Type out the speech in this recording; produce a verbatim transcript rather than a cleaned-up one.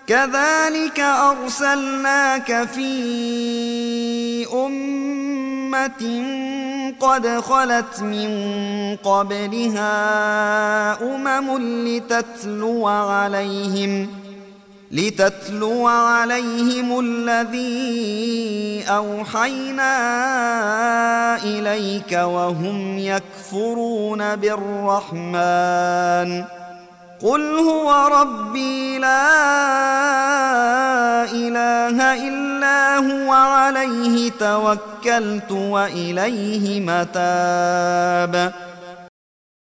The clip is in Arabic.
كذلك أرسلناك في أمة قد خلت من قبلها أمم لتتلو عليهم لتتلو عليهم الذي أوحينا إليك وهم يكفرون بالرحمن قل هو ربي لا إله إلا هو عليه توكلت وإليه متاب